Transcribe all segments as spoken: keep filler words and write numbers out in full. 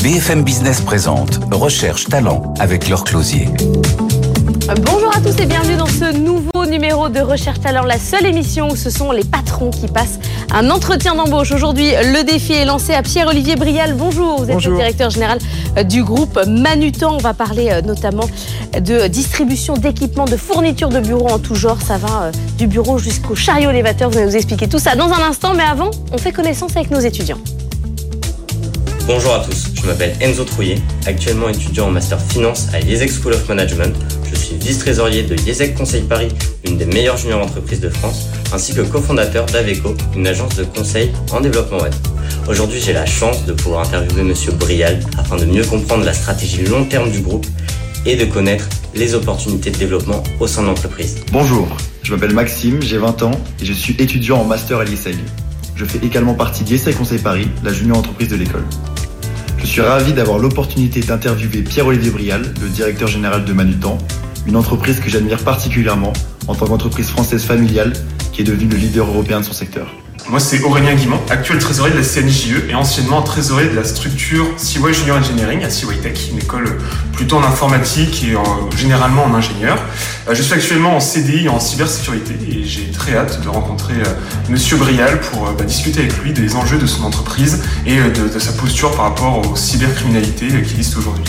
B F M Business présente Recherche Talent avec Laure Closier. Bonjour à tous et bienvenue dans ce nouveau numéro de Recherche Talent, la seule émission où ce sont les patrons qui passent un entretien d'embauche. Aujourd'hui, le défi est lancé à Pierre-Olivier Brial. Bonjour, vous êtes Bonjour. Le directeur général du groupe Manutan. On va parler notamment de distribution d'équipements, de fournitures de bureaux en tout genre. Ça va du bureau jusqu'au chariot élévateur. Vous allez nous expliquer tout ça dans un instant. Mais avant, on fait connaissance avec nos étudiants. Bonjour à tous, je m'appelle Enzo Trouillet, actuellement étudiant en Master Finance à l'IESEC School of Management. Je suis vice-trésorier de l'IESEC Conseil Paris, une des meilleures juniors entreprises de France, ainsi que cofondateur d'Aveco, une agence de conseil en développement web. Aujourd'hui, j'ai la chance de pouvoir interviewer Monsieur Brial afin de mieux comprendre la stratégie long terme du groupe et de connaître les opportunités de développement au sein de l'entreprise. Bonjour, je m'appelle Maxime, j'ai vingt ans et je suis étudiant en Master à l'IESEG. Je fais également partie d'IESEC Conseil Paris, la junior entreprise de l'école. Je suis ravi d'avoir l'opportunité d'interviewer Pierre-Olivier Brial, le directeur général de Manutan, une entreprise que j'admire particulièrement en tant qu'entreprise française familiale qui est devenue le leader européen de son secteur. Moi, c'est Aurélien Guimont, actuel trésorier de la C N J E et anciennement trésorier de la structure C Y Junior Engineering à C Y Tech, une école plutôt en informatique et en, généralement en ingénieur. Je suis actuellement en C D I en cybersécurité et j'ai très hâte de rencontrer Monsieur Brial pour bah, discuter avec lui des enjeux de son entreprise et de, de sa posture par rapport aux cybercriminalités qui existent aujourd'hui.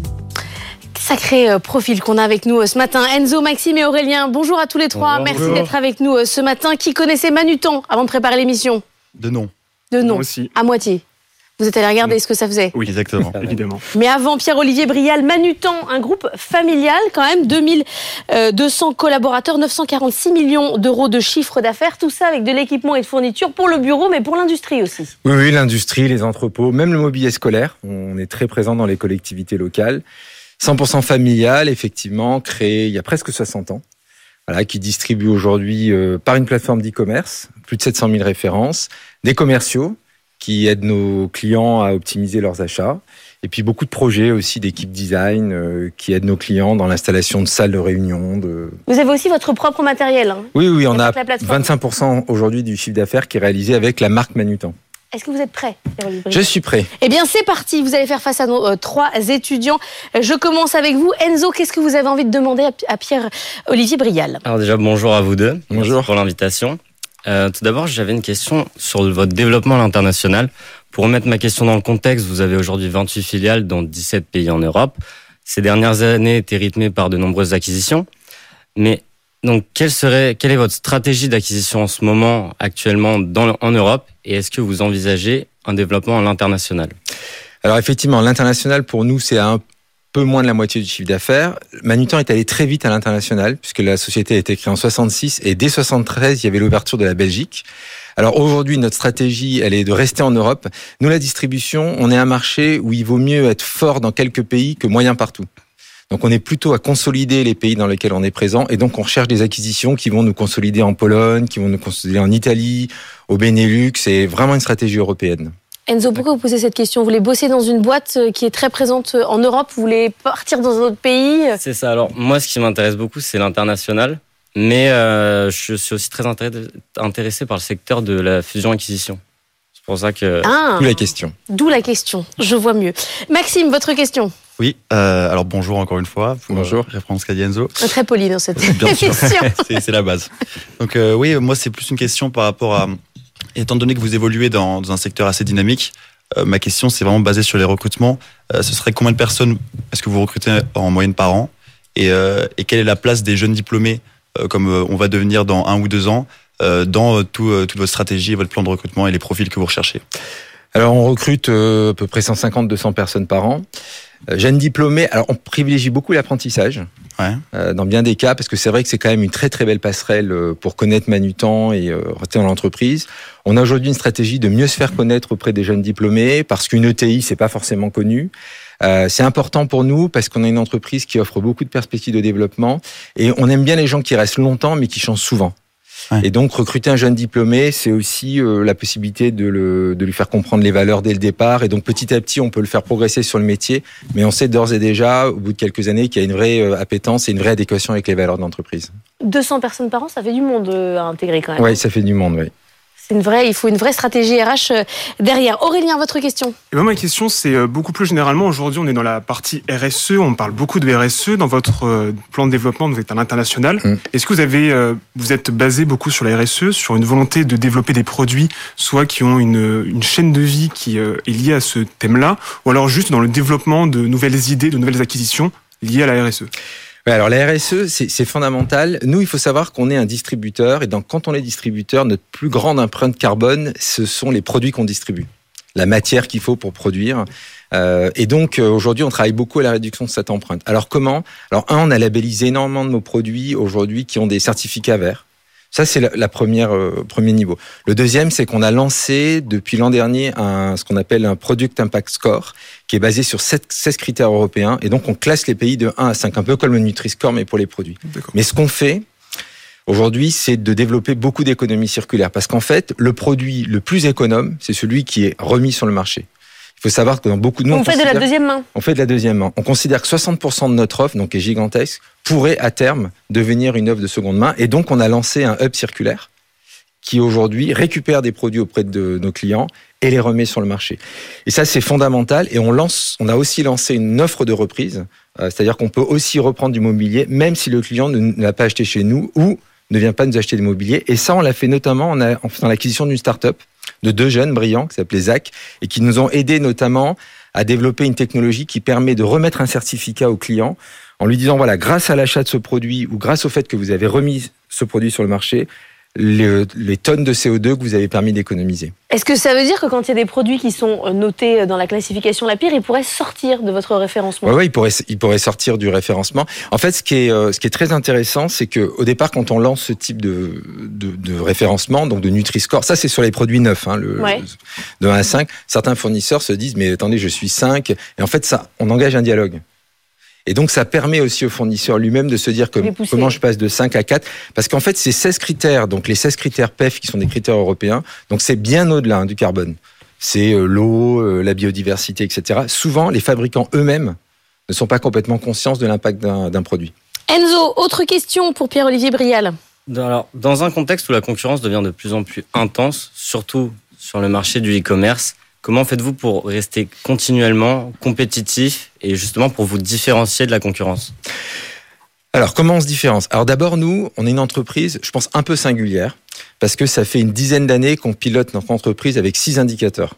Sacré profil qu'on a avec nous ce matin. Enzo, Maxime et Aurélien, bonjour à tous les trois. Bonjour. Merci d'être avec nous ce matin. Qui connaissait Manutan avant de préparer l'émission? De nom. De nom. Moi aussi. À moitié. Vous êtes allé regarder oui. ce que ça faisait? Oui, exactement. Évidemment. Mais avant, Pierre-Olivier Brial, Manutan, un groupe familial quand même, deux mille deux cents collaborateurs, neuf cent quarante-six millions d'euros de chiffre d'affaires, tout ça avec de l'équipement et de fourniture pour le bureau, mais pour l'industrie aussi. Oui, oui, l'industrie, les entrepôts, même le mobilier scolaire. On est très présent dans les collectivités locales. cent pour cent familial, effectivement, créé il y a presque soixante ans, voilà, qui distribue aujourd'hui euh, par une plateforme d'e-commerce, plus de sept cent mille références, des commerciaux qui aident nos clients à optimiser leurs achats, et puis beaucoup de projets aussi d'équipes design euh, qui aident nos clients dans l'installation de salles de réunion. De... Vous avez aussi votre propre matériel, hein? Oui, oui, on a vingt-cinq pour cent aujourd'hui du chiffre d'affaires qui est réalisé avec la marque Manutan. Est-ce que vous êtes prêts? Je suis prêt. Eh bien, c'est parti. Vous allez faire face à nos euh, trois étudiants. Je commence avec vous. Enzo, qu'est-ce que vous avez envie de demander à, à Pierre-Olivier Brial? Alors déjà, bonjour à vous deux. Bonjour. Merci pour l'invitation. Euh, tout d'abord, j'avais une question sur votre développement à l'international. Pour remettre ma question dans le contexte, vous avez aujourd'hui vingt-huit filiales dans dix-sept pays en Europe. Ces dernières années étaient rythmées par de nombreuses acquisitions. Mais donc, quelle serait, quelle est votre stratégie d'acquisition en ce moment, actuellement, dans, en Europe? Et est-ce que vous envisagez un développement à l'international? Alors, effectivement, l'international, pour nous, c'est un peu moins de la moitié du chiffre d'affaires. Manutan est allé très vite à l'international, puisque la société a été créée en soixante-six, et dès soixante-treize, il y avait l'ouverture de la Belgique. Alors, aujourd'hui, notre stratégie, elle est de rester en Europe. Nous, la distribution, on est un marché où il vaut mieux être fort dans quelques pays que moyen partout. Donc, on est plutôt à consolider les pays dans lesquels on est présent. Et donc, on recherche des acquisitions qui vont nous consolider en Pologne, qui vont nous consolider en Italie, au Benelux. C'est vraiment une stratégie européenne. Enzo, pourquoi vous posez cette question? Vous voulez bosser dans une boîte qui est très présente en Europe? Vous voulez partir dans un autre pays? C'est ça. Alors, moi, ce qui m'intéresse beaucoup, c'est l'international. Mais euh, je suis aussi très intéressé par le secteur de la fusion-acquisition. C'est pour ça que... Ah, d'où la question. D'où la question. Je vois mieux. Maxime, votre question? Oui, euh, alors bonjour encore une fois. Pour, bonjour. Euh, référence qu'a dit Enzo. Très poli dans cette Bien émission. c'est, c'est la base. Donc euh, oui, moi c'est plus une question par rapport à... Étant donné que vous évoluez dans, dans un secteur assez dynamique, euh, ma question c'est vraiment basée sur les recrutements. Euh, ce serait combien de personnes est-ce que vous recrutez en moyenne par an? Et, euh, et quelle est la place des jeunes diplômés, euh, comme euh, on va devenir dans un ou deux ans, euh, dans euh, tout, euh, toute votre stratégie, votre plan de recrutement et les profils que vous recherchez? Alors on recrute euh, à peu près cent cinquante à deux cents personnes par an. Euh, jeunes diplômés, alors on privilégie beaucoup l'apprentissage, ouais. euh, dans bien des cas, parce que c'est vrai que c'est quand même une très très belle passerelle euh, pour connaître Manutan et euh, rester dans l'entreprise. On a aujourd'hui une stratégie de mieux se faire connaître auprès des jeunes diplômés, parce qu'une E T I, c'est pas forcément connu. Euh, c'est important pour nous parce qu'on a une entreprise qui offre beaucoup de perspectives de développement et on aime bien les gens qui restent longtemps mais qui changent souvent. Ouais. Et donc, recruter un jeune diplômé, c'est aussi euh, la possibilité de, le, de lui faire comprendre les valeurs dès le départ. Et donc, petit à petit, on peut le faire progresser sur le métier. Mais on sait d'ores et déjà, au bout de quelques années, qu'il y a une vraie euh, appétence et une vraie adéquation avec les valeurs de l'entreprise. deux cents personnes par an, ça fait du monde euh, à intégrer quand même. Oui, ça fait du monde, oui. C'est une vraie, il faut une vraie stratégie R H derrière. Aurélien, votre question? Et ben, ma question, c'est beaucoup plus généralement, aujourd'hui, on est dans la partie R S E, on parle beaucoup de R S E. Dans votre plan de développement, vous êtes à l'international. Mmh. Est-ce que vous avez, vous êtes basé beaucoup sur la R S E, sur une volonté de développer des produits, soit qui ont une, une chaîne de vie qui est liée à ce thème-là, ou alors juste dans le développement de nouvelles idées, de nouvelles acquisitions liées à la R S E? Ouais, alors la R S E, c'est, c'est fondamental. Nous, il faut savoir qu'on est un distributeur, et donc quand on est distributeur, notre plus grande empreinte carbone, ce sont les produits qu'on distribue, la matière qu'il faut pour produire. Euh, et donc aujourd'hui, on travaille beaucoup à la réduction de cette empreinte. Alors comment? Alors un, on a labellisé énormément de nos produits aujourd'hui qui ont des certificats verts. Ça, c'est la, la première euh, premier niveau. Le deuxième, c'est qu'on a lancé depuis l'an dernier un, ce qu'on appelle un Product Impact Score, qui est basé sur seize critères européens. Et donc, on classe les pays de un à cinq, un peu comme le Nutri-Score, mais pour les produits. D'accord. Mais ce qu'on fait aujourd'hui, c'est de développer beaucoup d'économies circulaires. Parce qu'en fait, le produit le plus économe, c'est celui qui est remis sur le marché. Il faut savoir que dans beaucoup de... On, on fait de la deuxième main. On fait de la deuxième main. On considère que soixante pour cent de notre offre, donc qui est gigantesque, pourrait à terme devenir une offre de seconde main. Et donc, on a lancé un hub circulaire qui aujourd'hui récupère des produits auprès de nos clients et les remet sur le marché. Et ça, c'est fondamental. Et on lance, on a aussi lancé une offre de reprise, euh, c'est-à-dire qu'on peut aussi reprendre du mobilier, même si le client ne, ne l'a pas acheté chez nous ou ne vient pas nous acheter du mobilier. Et ça, on l'a fait notamment en, a, en faisant l'acquisition d'une start-up de deux jeunes brillants qui s'appelaient Zach et qui nous ont aidés notamment à développer une technologie qui permet de remettre un certificat au client en lui disant, voilà, grâce à l'achat de ce produit ou grâce au fait que vous avez remis ce produit sur le marché, les, les tonnes de C O deux que vous avez permis d'économiser. Est-ce que ça veut dire que quand il y a des produits qui sont notés dans la classification la pire, ils pourraient sortir de votre référencement? Oui, ouais, ils pourraient, ils pourraient sortir du référencement. En fait, ce qui est, ce qui est très intéressant, c'est que au départ, quand on lance ce type de, de, de référencement, donc de Nutri-Score, ça c'est sur les produits neufs, hein, le, ouais. de un à cinq, certains fournisseurs se disent, mais attendez, je suis cinq, et en fait, ça, on engage un dialogue. Et donc, ça permet aussi au fournisseur lui-même de se dire que, comment je passe de cinq à quatre. Parce qu'en fait, ces seize critères, donc les seize critères P E F qui sont des critères européens, donc c'est bien au-delà hein, du carbone. C'est euh, l'eau, euh, la biodiversité, et cetera. Souvent, les fabricants eux-mêmes ne sont pas complètement conscients de l'impact d'un, d'un produit. Enzo, autre question pour Pierre-Olivier Brial. Alors, dans un contexte où la concurrence devient de plus en plus intense, surtout sur le marché du e-commerce, comment faites-vous pour rester continuellement compétitif et justement pour vous différencier de la concurrence? Alors, comment on se différencie? Alors d'abord, nous, on est une entreprise, je pense, un peu singulière, parce que ça fait une dizaine d'années qu'on pilote notre entreprise avec six indicateurs.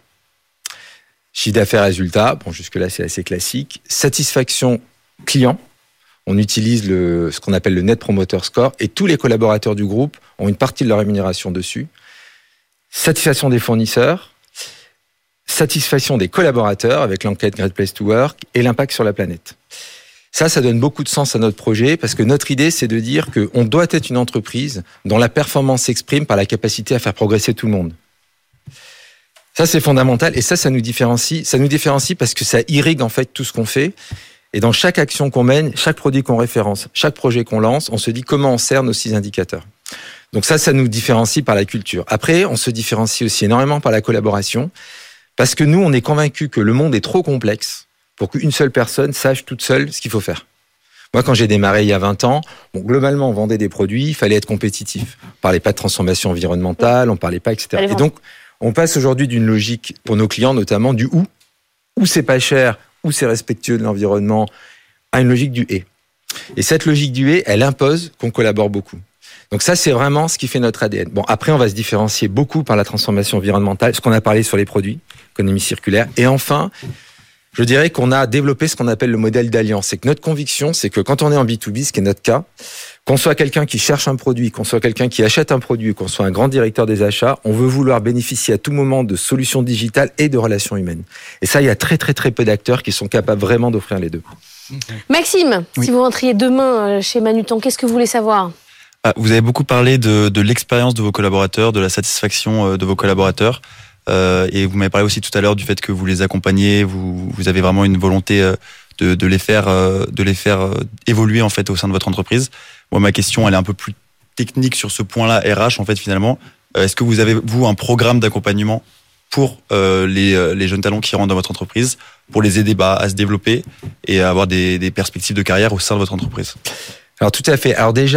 Chiffre d'affaires, résultat, bon, jusque-là, c'est assez classique. Satisfaction client, on utilise le, ce qu'on appelle le Net Promoter Score, et tous les collaborateurs du groupe ont une partie de leur rémunération dessus. Satisfaction des fournisseurs, satisfaction des collaborateurs avec l'enquête Great Place to Work et l'impact sur la planète. Ça, ça donne beaucoup de sens à notre projet parce que notre idée, c'est de dire qu'on doit être une entreprise dont la performance s'exprime par la capacité à faire progresser tout le monde. Ça, c'est fondamental et ça, ça nous différencie. Ça nous différencie parce que ça irrigue en fait tout ce qu'on fait. Et dans chaque action qu'on mène, chaque produit qu'on référence, chaque projet qu'on lance, on se dit comment on sert nos six indicateurs. Donc ça, ça nous différencie par la culture. Après, on se différencie aussi énormément par la collaboration. Parce que nous, on est convaincus que le monde est trop complexe pour qu'une seule personne sache toute seule ce qu'il faut faire. Moi, quand j'ai démarré il y a vingt ans, bon, globalement, on vendait des produits, il fallait être compétitif. On parlait pas de transformation environnementale, on parlait pas, et cetera. Et donc, on passe aujourd'hui d'une logique, pour nos clients notamment, du où, où c'est pas cher, où c'est respectueux de l'environnement, à une logique du et. Et cette logique du et, elle impose qu'on collabore beaucoup. Donc ça, c'est vraiment ce qui fait notre A D N. Bon, après, on va se différencier beaucoup par la transformation environnementale, ce qu'on a parlé sur les produits, économie circulaire. Et enfin, je dirais qu'on a développé ce qu'on appelle le modèle d'alliance. C'est que notre conviction, c'est que quand on est en B deux B, ce qui est notre cas, qu'on soit quelqu'un qui cherche un produit, qu'on soit quelqu'un qui achète un produit, qu'on soit un grand directeur des achats, on veut vouloir bénéficier à tout moment de solutions digitales et de relations humaines. Et ça, il y a très très très peu d'acteurs qui sont capables vraiment d'offrir les deux. Maxime, oui. Si vous rentriez demain chez Manutan, qu'est-ce que vous voulez savoir ? Ah, vous avez beaucoup parlé de, de l'expérience de vos collaborateurs, de la satisfaction de vos collaborateurs. Euh, et vous m'avez parlé aussi tout à l'heure du fait que vous les accompagnez, vous, vous avez vraiment une volonté de, de les faire, de les faire évoluer en fait au sein de votre entreprise. Moi, ma question, elle est un peu plus technique sur ce point-là, R H en fait finalement. Est-ce que vous avez vous un programme d'accompagnement pour euh, les, les jeunes talents qui rentrent dans votre entreprise, pour les aider bah, à se développer et à avoir des, des perspectives de carrière au sein de votre entreprise ? Alors tout à fait. Alors déjà,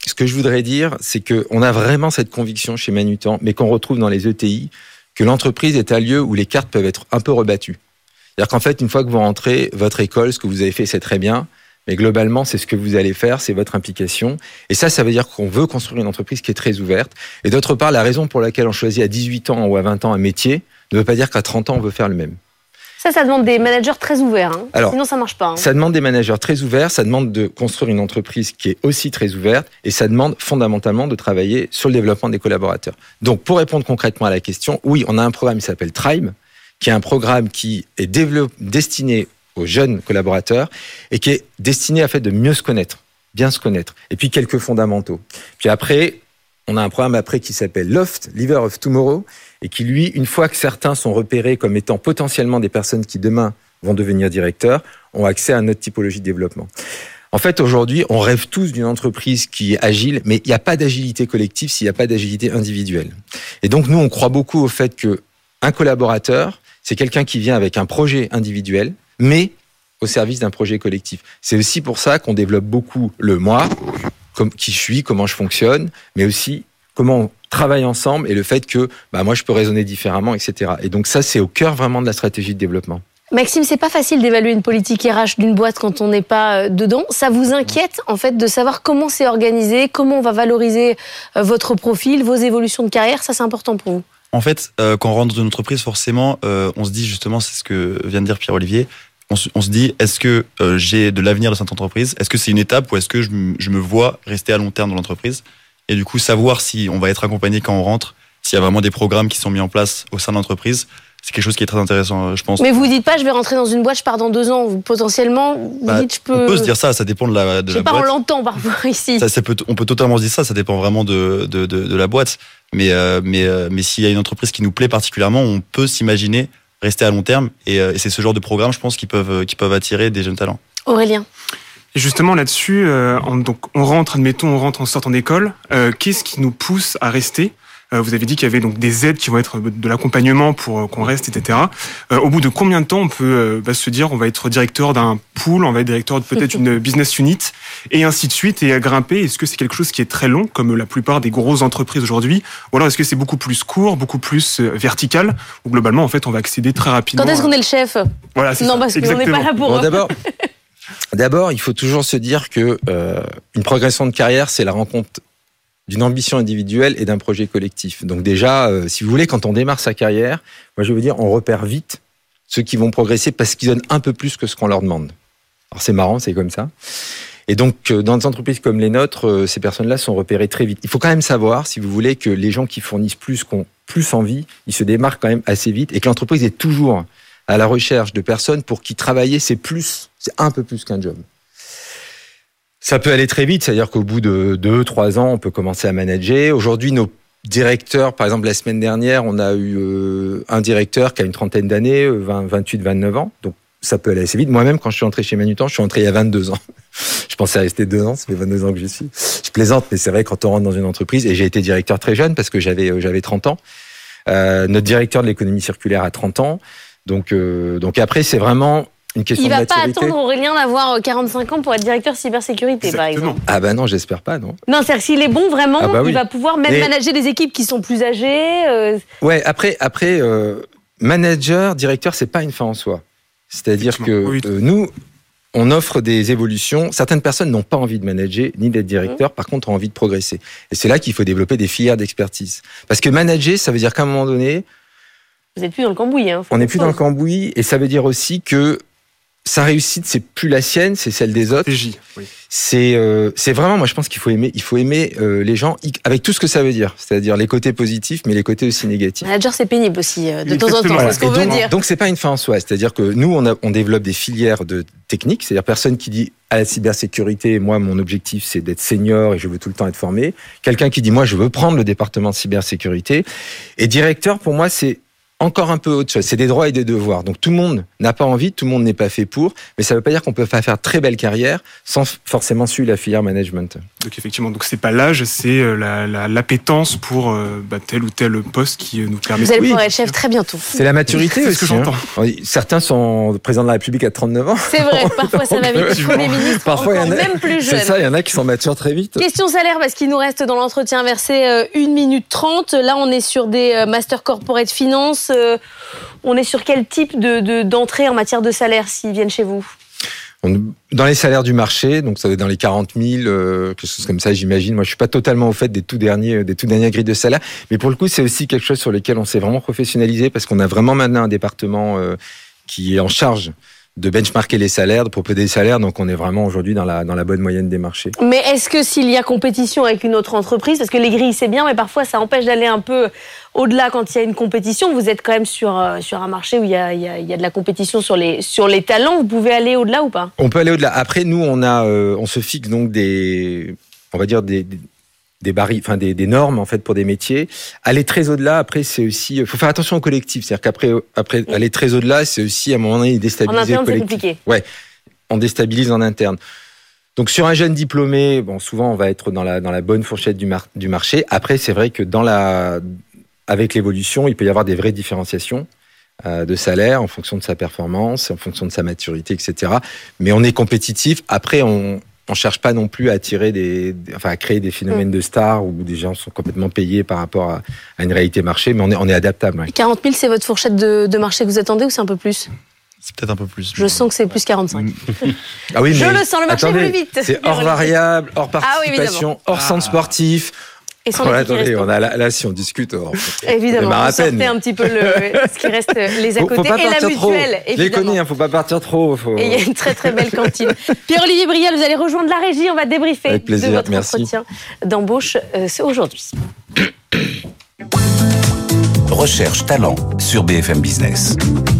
ce que je voudrais dire, c'est qu'on a vraiment cette conviction chez Manutan, mais qu'on retrouve dans les E T I, que l'entreprise est un lieu où les cartes peuvent être un peu rebattues. C'est-à-dire qu'en fait, une fois que vous rentrez, votre école, ce que vous avez fait, c'est très bien, mais globalement, c'est ce que vous allez faire, c'est votre implication. Et ça, ça veut dire qu'on veut construire une entreprise qui est très ouverte. Et d'autre part, la raison pour laquelle on choisit à dix-huit ans ou à vingt ans un métier ne veut pas dire qu'à trente ans, on veut faire le même. Ça, ça demande des managers très ouverts. Hein. Alors, sinon, ça marche pas. Hein. Ça demande des managers très ouverts, ça demande de construire une entreprise qui est aussi très ouverte, et ça demande fondamentalement de travailler sur le développement des collaborateurs. Donc, pour répondre concrètement à la question, oui, on a un programme qui s'appelle Tribe, qui est un programme qui est développé, destiné aux jeunes collaborateurs et qui est destiné à fait de mieux se connaître, bien se connaître, et puis quelques fondamentaux. Puis après, on a un programme après qui s'appelle Loft, Leader of Tomorrow, et qui lui, une fois que certains sont repérés comme étant potentiellement des personnes qui demain vont devenir directeurs, ont accès à notre typologie de développement. En fait, aujourd'hui, on rêve tous d'une entreprise qui est agile, mais il n'y a pas d'agilité collective s'il n'y a pas d'agilité individuelle. Et donc, nous, on croit beaucoup au fait qu'un collaborateur, c'est quelqu'un qui vient avec un projet individuel, mais au service d'un projet collectif. C'est aussi pour ça qu'on développe beaucoup le moi, comme, qui je suis, comment je fonctionne, mais aussi comment on travaille ensemble et le fait que bah, moi, je peux raisonner différemment, et cetera. Et donc ça, c'est au cœur vraiment de la stratégie de développement. Maxime, c'est pas facile d'évaluer une politique R H d'une boîte quand on n'est pas dedans. Ça vous inquiète, en fait, de savoir comment c'est organisé, comment on va valoriser votre profil, vos évolutions de carrière? Ça, c'est important pour vous. En fait, euh, quand on rentre dans une entreprise, forcément, euh, on se dit justement, c'est ce que vient de dire Pierre-Olivier, on se, on se dit, est-ce que euh, j'ai de l'avenir dans cette entreprise? Est-ce que c'est une étape ou est-ce que je, m- je me vois rester à long terme dans l'entreprise? Et du coup, savoir si on va être accompagné quand on rentre, s'il y a vraiment des programmes qui sont mis en place au sein de l'entreprise, c'est quelque chose qui est très intéressant, je pense. Mais vous dites pas, je vais rentrer dans une boîte, je pars dans deux ans. Vous, potentiellement, vous bah, dites, je peux... On peut se dire ça, ça dépend de la, de je sais la pas, boîte. on l'entend parfois ici. Ça, ça peut, on peut totalement se dire ça, ça dépend vraiment de, de, de, de la boîte. Mais, euh, mais, euh, mais s'il y a une entreprise qui nous plaît particulièrement, on peut s'imaginer rester à long terme. Et, euh, et c'est ce genre de programme, je pense, qui peuvent, qui peuvent attirer des jeunes talents. Aurélien. Et justement là-dessus, euh, on, donc on rentre, admettons, on rentre en sortant d'école. Euh, qu'est-ce qui nous pousse à rester? euh, Vous avez dit qu'il y avait donc des aides qui vont être de l'accompagnement pour euh, qu'on reste, et cetera. Euh, au bout de combien de temps on peut euh, bah, se dire on va être directeur d'un pool, on va être directeur de peut-être une business unit, et ainsi de suite, et à grimper? Est-ce que c'est quelque chose qui est très long, comme la plupart des grosses entreprises aujourd'hui, ou alors est-ce que c'est beaucoup plus court, beaucoup plus euh, vertical, ou globalement en fait on va accéder très rapidement? Quand est-ce qu'on est le chef? Voilà, c'est Non, ça, parce qu'on n'est pas là pour... Bon, d'abord, d'abord, il faut toujours se dire que euh, une progression de carrière, c'est la rencontre d'une ambition individuelle et d'un projet collectif. Donc déjà, euh, si vous voulez, quand on démarre sa carrière, moi je veux dire, on repère vite ceux qui vont progresser parce qu'ils donnent un peu plus que ce qu'on leur demande. Alors c'est marrant, c'est comme ça. Et donc, euh, dans des entreprises comme les nôtres, euh, ces personnes-là sont repérées très vite. Il faut quand même savoir, si vous voulez, que les gens qui fournissent plus, qui ont plus envie, ils se démarquent quand même assez vite et que l'entreprise est toujours à la recherche de personnes pour qui travailler, c'est plus, c'est un peu plus qu'un job. Ça peut aller très vite, c'est-à-dire qu'au bout de deux, trois ans, on peut commencer à manager. Aujourd'hui, nos directeurs, par exemple, la semaine dernière, on a eu euh, un directeur qui a une trentaine d'années, vingt, vingt-huit, vingt-neuf ans. Donc, ça peut aller assez vite. Moi-même, quand je suis entré chez Manutan, je suis entré il y a vingt-deux ans. Je pensais rester deux ans, ça fait vingt-deux ans que j'y suis. Je plaisante, mais c'est vrai, quand on rentre dans une entreprise, et j'ai été directeur très jeune parce que j'avais, j'avais trente ans. Euh, notre directeur de l'économie circulaire a trente ans. Donc, euh, donc après, c'est vraiment une question Il de va maturité. pas attendre Aurélien d'avoir quarante-cinq ans pour être directeur cybersécurité, Exactement. par exemple. Ah ben non, j'espère pas, non. Non, c'est-à-dire s'il est bon, vraiment, Ah bah oui. il va pouvoir même Mais- manager des équipes qui sont plus âgées. euh, Ouais, après, après euh, manager, directeur, c'est pas une fin en soi. C'est-à-dire que Effectivement, oui. euh, nous, on offre des évolutions. Certaines personnes n'ont pas envie de manager ni d'être directeur, par contre, ont envie de progresser. Et c'est là qu'il faut développer des filières d'expertise. Parce que manager, ça veut dire qu'à un moment donné, Vous n'êtes plus dans le cambouis. Hein, faut on n'est qu'on plus dans le pose. cambouis, et ça veut dire aussi que sa réussite, c'est plus la sienne, c'est celle des autres. Stratégie, oui. C'est euh, c'est vraiment, moi je pense qu'il faut aimer, il faut aimer euh, les gens y- avec tout ce que ça veut dire, c'est-à-dire les côtés positifs, mais les côtés aussi négatifs. Manager, c'est pénible aussi, euh, de Oui, temps en temps, exactement. c'est ce qu'on Et veut donc, dire. donc c'est pas une fin en soi, c'est-à-dire que nous on, a, on développe des filières de techniques, c'est-à-dire personne qui dit à la cybersécurité, moi mon objectif c'est d'être senior et je veux tout le temps être formé. Quelqu'un qui dit moi je veux prendre le département de cybersécurité. Et directeur pour moi c'est encore un peu autre chose. C'est des droits et des devoirs. Donc tout le monde n'a pas envie, tout le monde n'est pas fait pour, mais ça ne veut pas dire qu'on peut pas faire très belle carrière sans forcément suivre la filière management. Donc effectivement, donc c'est pas l'âge, c'est la, la, l'appétence pour euh, bah, tel ou tel poste qui nous permet. Vous allez oui. pouvoir être chef très bientôt. C'est la maturité c'est aussi. ce que j'entends. Hein. Certains sont présidents de la République à trente-neuf ans. C'est vrai, parfois ça va vite. Premier ministre, parfois, encore il y en a, même plus jeune. C'est ça, il y en a qui sont matures très vite. Question salaire, parce qu'il nous reste dans l'entretien versé euh, une minute trente. Là, on est sur des euh, Master Corporate Finance. Euh, on est sur quel type de, de, d'entrée en matière de salaire s'ils viennent chez vous ? On, dans les salaires du marché, donc ça va être dans les quarante mille, euh, quelque chose comme ça, j'imagine. Moi, je suis pas totalement au fait des tout derniers, des tout dernières grilles de salaire, mais pour le coup, c'est aussi quelque chose sur lequel on s'est vraiment professionnalisé parce qu'on a vraiment maintenant un département euh, qui est en charge de benchmarker les salaires, de proposer des salaires. Donc, on est vraiment aujourd'hui dans la, dans la bonne moyenne des marchés. Mais est-ce que s'il y a compétition avec une autre entreprise, parce que les grilles, c'est bien, mais parfois, ça empêche d'aller un peu au-delà quand il y a une compétition. Vous êtes quand même sur, euh, sur un marché où il y a, il y a, il y a de la compétition sur les, sur les talents. Vous pouvez aller au-delà ou pas ? On peut aller au-delà. Après, nous, on a, euh, on se fixe donc des, on va dire des, des des barils, enfin des, des normes en fait pour des métiers. Aller très au-delà, après c'est aussi, il faut faire attention au collectif, c'est-à-dire qu'après, après oui. aller très au-delà, c'est aussi à un moment donné déstabiliser en interne, le collectif. c'est compliqué. Ouais, on déstabilise en interne. Donc sur un jeune diplômé, bon souvent on va être dans la dans la bonne fourchette du, mar- du marché. Après c'est vrai que dans la, avec l'évolution, il peut y avoir des vraies différenciations euh, de salaire en fonction de sa performance, en fonction de sa maturité, et cetera. Mais on est compétitif. Après on On cherche pas non plus à attirer des, des enfin à créer des phénomènes mmh. de stars où des gens sont complètement payés par rapport à, à une réalité marché, mais on est on est adaptable. Ouais. quarante mille, c'est votre fourchette de, de marché que vous attendez ou c'est un peu plus ? C'est peut-être un peu plus. Je mais... sens que c'est plus quarante-cinq. Ah oui, mais je le sens, le marché attendez, plus vite. C'est hors variable, hors participation, ah oui, hors centre sportif. Et sans voilà, les attendez, on a là, là, si on discute, on, évidemment, on vous sortez un petit peu le, ce qui reste les à côté faut, faut pas et la mutuelle. Trop. Évidemment. Je les connais, hein, faut pas partir trop. Faut... Et il y a une très très belle cantine. Pierre-Olivier Brial, vous allez rejoindre la régie, on va débriefer Avec plaisir, de votre merci. entretien d'embauche euh, aujourd'hui. Recherche talent sur B F M Business.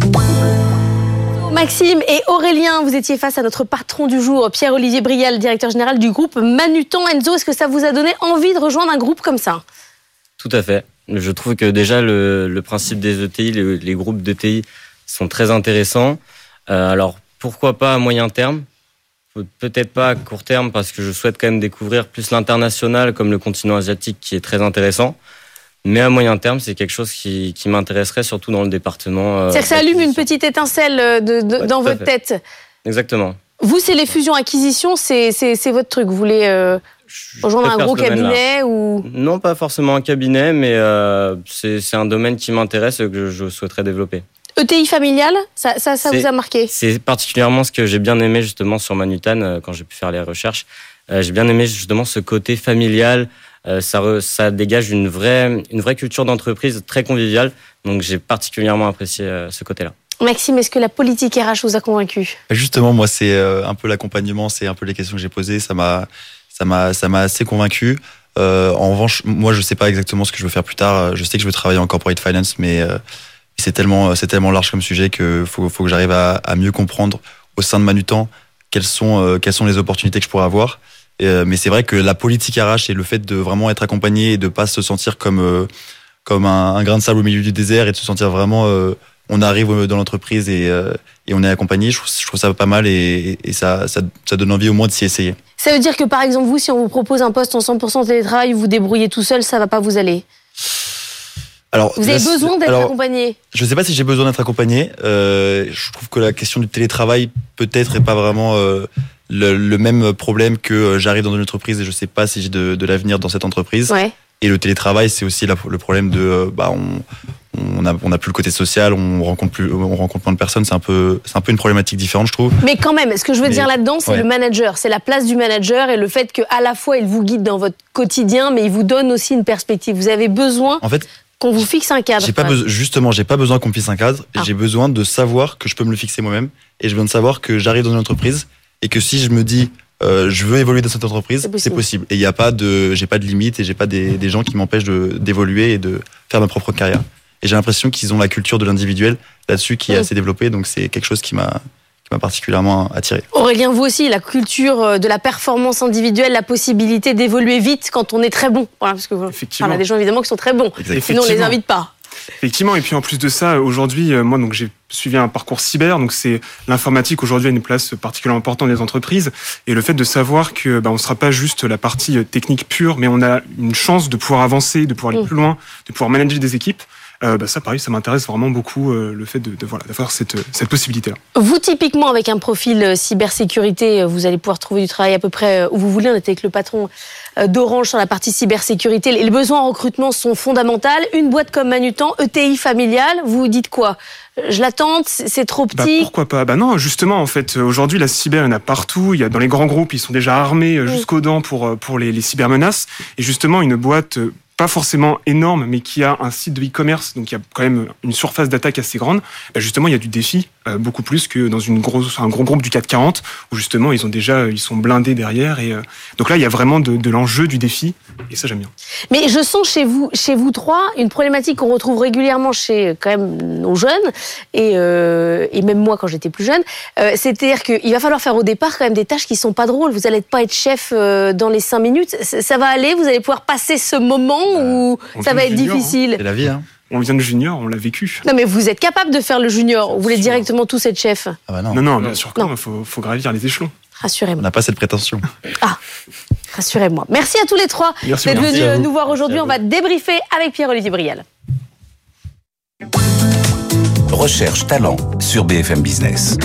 Maxime et Aurélien, vous étiez face à notre patron du jour, Pierre-Olivier Brial, directeur général du groupe Manutan. Enzo, est-ce que ça vous a donné envie de rejoindre un groupe comme ça ? Tout à fait. Je trouve que déjà le, le principe des E T I, les, les groupes d'E T I sont très intéressants. Euh, alors pourquoi pas à moyen terme ? Peut-être pas à court terme parce que je souhaite quand même découvrir plus l'international comme le continent asiatique qui est très intéressant. Mais à moyen terme, c'est quelque chose qui, qui m'intéresserait surtout dans le département. Euh, C'est-à-dire que ça allume une petite étincelle de, de, ouais, dans votre fait. tête. Exactement. Vous, c'est les fusions-acquisitions, c'est, c'est, c'est votre truc. Vous voulez euh, rejoindre un gros cabinet ou... Non, pas forcément un cabinet, mais euh, c'est, c'est un domaine qui m'intéresse et que je souhaiterais développer. E T I familial, ça, ça, ça vous a marqué ? C'est particulièrement ce que j'ai bien aimé justement sur Manutan quand j'ai pu faire les recherches. Euh, j'ai bien aimé justement ce côté familial. Euh, ça, re, ça dégage une vraie, une vraie culture d'entreprise très conviviale. Donc j'ai particulièrement apprécié euh, ce côté-là. Maxime, est-ce que la politique R H vous a convaincu ? Justement, moi, c'est euh, un peu l'accompagnement, c'est un peu les questions que j'ai posées. Ça m'a, ça m'a, ça m'a assez convaincu. Euh, en revanche, moi, je sais pas exactement ce que je veux faire plus tard. Je sais que je veux travailler en corporate finance, mais euh, c'est tellement, c'est tellement large comme sujet que faut, faut que j'arrive à, à mieux comprendre au sein de Manutan quelles sont, euh, quelles sont les opportunités que je pourrais avoir. Euh, mais c'est vrai que la politique R H et le fait de vraiment être accompagné et de pas se sentir comme euh, comme un, un grain de sable au milieu du désert et de se sentir vraiment euh, on arrive dans l'entreprise et euh, et on est accompagné, je trouve, je trouve ça pas mal et, et ça, ça ça donne envie au moins de s'y essayer. Ça veut dire que par exemple vous, si on vous propose un poste en cent pour cent télétravail, vous vous débrouillez tout seul, ça va pas vous aller ? Alors, vous avez là, besoin d'être alors, accompagné ? Je ne sais pas si j'ai besoin d'être accompagné. Euh, je trouve que la question du télétravail peut-être est pas vraiment euh, le, le même problème que euh, j'arrive dans une entreprise et je ne sais pas si j'ai de, de l'avenir dans cette entreprise. Ouais. Et le télétravail, c'est aussi la, le problème de euh, bah on on a on a plus le côté social, on rencontre plus on rencontre moins de personnes. C'est un peu c'est un peu une problématique différente, je trouve. Mais quand même, ce que je veux mais, dire là-dedans, c'est ouais. le manager, c'est la place du manager et le fait que à la fois il vous guide dans votre quotidien, mais il vous donne aussi une perspective. Vous avez besoin. En fait. Qu'on vous fixe un cadre. J'ai pas besoin, justement, j'ai pas besoin qu'on me fixe un cadre. Ah. J'ai besoin de savoir que je peux me le fixer moi-même. Et j'ai besoin de savoir que j'arrive dans une entreprise et que si je me dis euh, je veux évoluer dans cette entreprise, c'est possible. C'est possible. Et il y a pas de, j'ai pas de limite et j'ai pas des, des gens qui m'empêchent de d'évoluer et de faire ma propre carrière. Et j'ai l'impression qu'ils ont la culture de l'individuel là-dessus qui est mmh. assez développée. Donc c'est quelque chose qui m'a qui m'a particulièrement attiré. Aurélien, vous aussi, la culture de la performance individuelle, la possibilité d'évoluer vite quand on est très bon. Voilà, parce que voilà, on a des gens évidemment qui sont très bons. Sinon on les invite pas. Effectivement, et puis en plus de ça, aujourd'hui, moi donc j'ai suivi un parcours cyber, donc c'est l'informatique aujourd'hui a une place particulièrement importante dans les entreprises, et le fait de savoir que bah, on ne sera pas juste la partie technique pure, mais on a une chance de pouvoir avancer, de pouvoir aller mmh. plus loin, de pouvoir manager des équipes. Euh, bah ça, pareil, ça m'intéresse vraiment beaucoup euh, le fait de, de voilà d'avoir cette cette possibilité-là. Vous, typiquement, avec un profil cybersécurité, vous allez pouvoir trouver du travail à peu près où vous voulez. On était avec le patron d'Orange sur la partie cybersécurité. Les besoins en recrutement sont fondamentaux. Une boîte comme Manutan, E T I familiale, vous dites quoi ? Je l'attends, c'est trop petit. Bah pourquoi pas ? Bah non, justement, en fait, aujourd'hui, la cyber, il y en a partout. Il y a dans les grands groupes, ils sont déjà armés mmh. jusqu'aux dents pour pour les, les cybermenaces. Et justement, une boîte pas forcément énorme, mais qui a un site de e-commerce, donc il y a quand même une surface d'attaque assez grande, bah justement, il y a du défi, euh, beaucoup plus que dans une grosse, un gros groupe du CAC quarante, où justement, ils ont déjà, ils sont blindés derrière. Et euh, donc là, il y a vraiment de, de l'enjeu, du défi, et ça, j'aime bien. Mais je sens chez vous, chez vous trois, une problématique qu'on retrouve régulièrement chez quand même nos jeunes, et, euh, et même moi quand j'étais plus jeune, euh, c'est-à-dire qu'il va falloir faire au départ quand même des tâches qui sont pas drôles. Vous n'allez pas être chef euh, dans les cinq minutes, ça, ça va aller, vous allez pouvoir passer ce moment ou on ça va être junior, difficile. Hein. C'est la vie, hein. On vient de junior, on l'a vécu. Non, mais vous êtes capable de faire le junior. Vous voulez directement tous être chef ? Ah bah non. Non, non, bien sûr que non. Il faut, faut gravir les échelons. Rassurez-moi. On n'a pas cette prétention. Ah, rassurez-moi. Merci à tous les trois merci, d'être merci venus nous voir aujourd'hui. On va débriefer avec Pierre-Olivier Brial. Recherche talent sur B F M Business.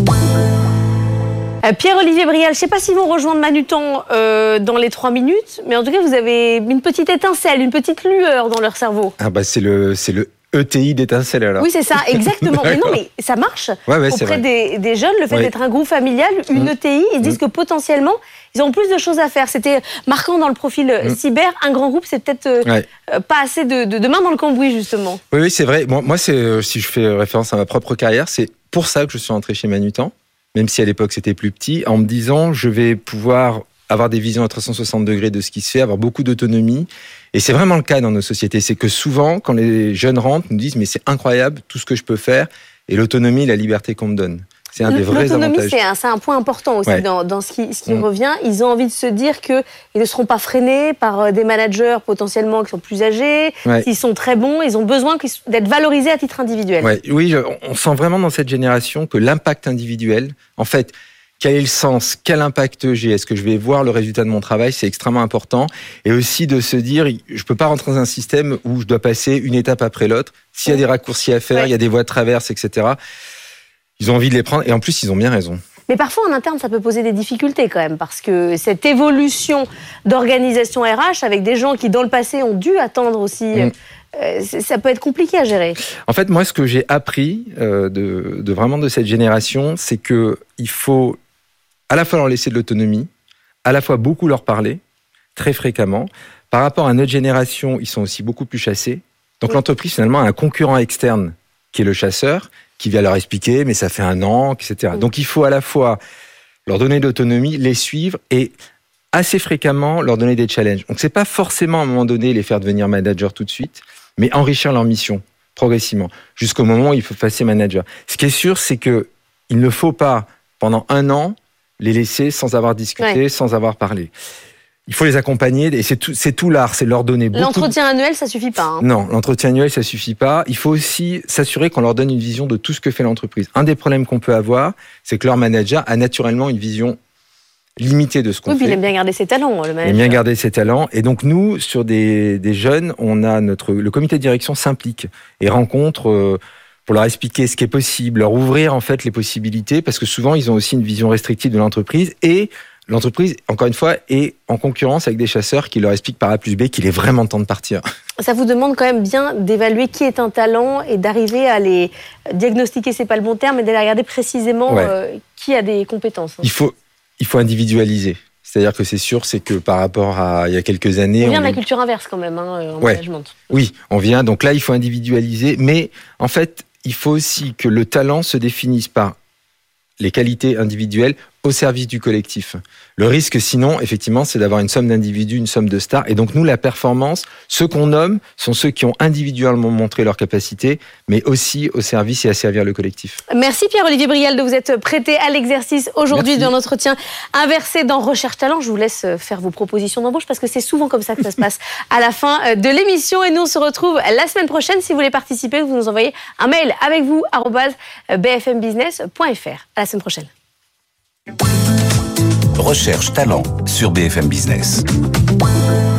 Pierre-Olivier Brial, je ne sais pas si vous rejoindre Manutan euh, dans les trois minutes, mais en tout cas, vous avez une petite étincelle, une petite lueur dans leur cerveau. Ah bah c'est le, c'est le E T I d'étincelle alors. Oui, c'est ça, exactement. Mais non, mais ça marche. Ouais, ouais, auprès des, des jeunes, le fait ouais. d'être un groupe familial, une mmh. E T I, ils disent mmh. que potentiellement, ils ont plus de choses à faire. C'était marquant dans le profil mmh. cyber. Un grand groupe, c'est peut-être euh, ouais. euh, pas assez de, de, de main dans le cambouis, justement. Oui, oui, c'est vrai. Bon, moi, c'est, euh, si je fais référence à ma propre carrière, c'est pour ça que je suis entré chez Manutan, même si à l'époque c'était plus petit, en me disant je vais pouvoir avoir des visions à trois cent soixante degrés de ce qui se fait, avoir beaucoup d'autonomie. Et c'est vraiment le cas dans nos sociétés. C'est que souvent, quand les jeunes rentrent, nous disent mais c'est incroyable tout ce que je peux faire et l'autonomie, la liberté qu'on me donne. C'est un des vrais avantages. L'autonomie, c'est un, c'est un point important aussi ouais. dans, dans ce qui, ce qui mmh. revient. Ils ont envie de se dire qu'ils ne seront pas freinés par des managers potentiellement qui sont plus âgés, ouais. qui sont très bons. Ils ont besoin d'être valorisés à titre individuel. Ouais. Oui, on sent vraiment dans cette génération que l'impact individuel, en fait, quel est le sens, quel impact j'ai, est-ce que je vais voir le résultat de mon travail, c'est extrêmement important. Et aussi de se dire, je ne peux pas rentrer dans un système où je dois passer une étape après l'autre. S'il y a des raccourcis à faire, ouais. il y a des voies de traverse, et cetera. Ils ont envie de les prendre et en plus, ils ont bien raison. Mais parfois, en interne, ça peut poser des difficultés quand même, parce que cette évolution d'organisation R H avec des gens qui, dans le passé, ont dû attendre aussi, mmh. euh, ça peut être compliqué à gérer. En fait, moi, ce que j'ai appris euh, de, de vraiment de cette génération, c'est que il faut à la fois leur laisser de l'autonomie, à la fois beaucoup leur parler, très fréquemment. Par rapport à notre génération, ils sont aussi beaucoup plus chassés. Donc, mmh. l'entreprise, finalement, a un concurrent externe qui est le chasseur, qui vient leur expliquer, mais ça fait un an, et cetera. Mmh. Donc, il faut à la fois leur donner de l'autonomie, les suivre et assez fréquemment leur donner des challenges. Donc, c'est pas forcément à un moment donné les faire devenir manager tout de suite, mais enrichir leur mission progressivement jusqu'au moment où il faut passer manager. Ce qui est sûr, c'est que il ne faut pas pendant un an les laisser sans avoir discuté, ouais. sans avoir parlé. Il faut les accompagner et c'est tout, c'est tout l'art, c'est leur donner beaucoup. L'entretien annuel, ça suffit pas. Hein. Non, l'entretien annuel, ça suffit pas. Il faut aussi s'assurer qu'on leur donne une vision de tout ce que fait l'entreprise. Un des problèmes qu'on peut avoir, c'est que leur manager a naturellement une vision limitée de ce qu'on oui, fait. Oui, il aime bien garder ses talents, le manager. Il aime bien garder ses talents. Et donc, nous, sur des, des jeunes, on a notre, le comité de direction s'implique et rencontre euh, pour leur expliquer ce qui est possible, leur ouvrir, en fait, les possibilités, parce que souvent, ils ont aussi une vision restrictive de l'entreprise et l'entreprise, encore une fois, est en concurrence avec des chasseurs qui leur expliquent par A plus B qu'il est vraiment temps de partir. Ça vous demande quand même bien d'évaluer qui est un talent et d'arriver à les diagnostiquer, c'est pas le bon terme, mais d'aller regarder précisément ouais. euh, qui a des compétences. Il faut, il faut individualiser. C'est-à-dire que c'est sûr, c'est que par rapport à il y a quelques années... On vient on... de la culture inverse quand même, hein, en ouais. management. Oui, on vient. Donc là, il faut individualiser. Mais en fait, il faut aussi que le talent se définisse par les qualités individuelles au service du collectif. Le risque, sinon, effectivement, c'est d'avoir une somme d'individus, une somme de stars. Et donc, nous, la performance, ceux qu'on nomme sont ceux qui ont individuellement montré leur capacité, mais aussi au service et à servir le collectif. Merci Pierre-Olivier Brial de vous être prêté à l'exercice aujourd'hui d'un entretien inversé dans Recherche Talent. Je vous laisse faire vos propositions d'embauche parce que c'est souvent comme ça que ça se passe à la fin de l'émission. Et nous, on se retrouve la semaine prochaine. Si vous voulez participer, vous nous envoyez un mail avec vous, arobase b f m business point f r. À la semaine prochaine. Recherche Talent sur B F M Business.